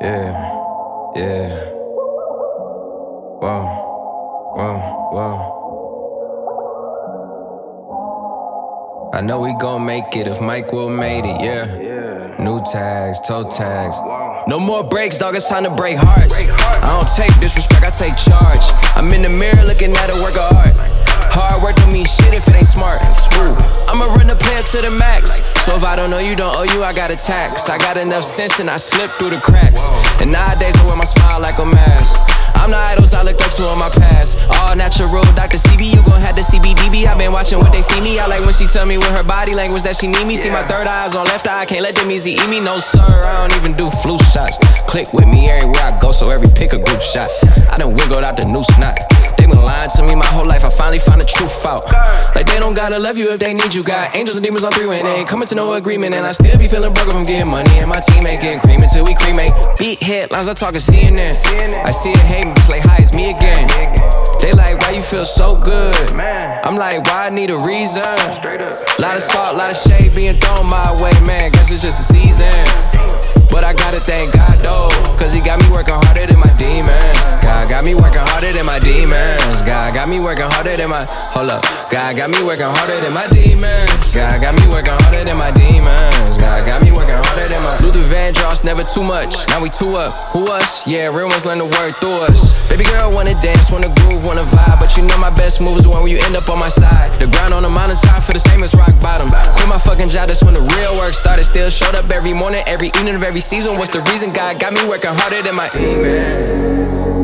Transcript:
Yeah, yeah. Whoa, whoa, whoa. I know we gon' make it if Mike Will made it, yeah. New tags, toe tags. No more breaks, dog, it's time to break hearts. I don't take disrespect, I take charge. I'm in the mirror looking at a work of art. Hard work don't mean shit if it ain't smart. Ooh, I'ma run the play up to the max. So if I don't know you, don't owe you, I got a tax. I got enough sense and I slip through the cracks. And nowadays I wear my smile like a mask. I'm the idols I looked up to in my past. All natural, Dr. CB, you gon' have the CBDB. I been watching what they feed me. I like when she tell me with her body language that she need me. See my third eye's on left eye, I can't let them easy eat me. No sir, I don't even do flu shots. Click with me everywhere I go, so every pick a group shot. I done wiggled out the new snot. They been lying to me my whole life, I finally found the truth out. Like they don't gotta love you if they need you. Got angels and demons on three-way, they ain't coming to no agreement. And I still be feeling broke from getting money, and my team ain't getting cream until we cremate. Beat headlines, I talkin' CNN. I see it hating, just like, hi, it's me again. They like, why you feel so good? I'm like, why I need a reason? Lot of salt, lot of shade being thrown my way, man, guess it's just a season. But I gotta thank God though, cause he got me working harder than my demons. God got me working harder than my demons. God got me working harder than my, hold up. God got me working harder than my demons. God got me working harder than my demons. God got me working harder than my Luther Vandross, never too much, now we two up. Who us? Yeah, real ones learn to work through us. Baby girl wanna dance, wanna groove, wanna vibe, but you know my best move is the one where you end up on my side. The ground on the mountain top for the same as rock bottom. Quit my fucking job, that's when the real work started. Still showed up every morning, every evening of every season. What's the reason? God got me working harder than my demons.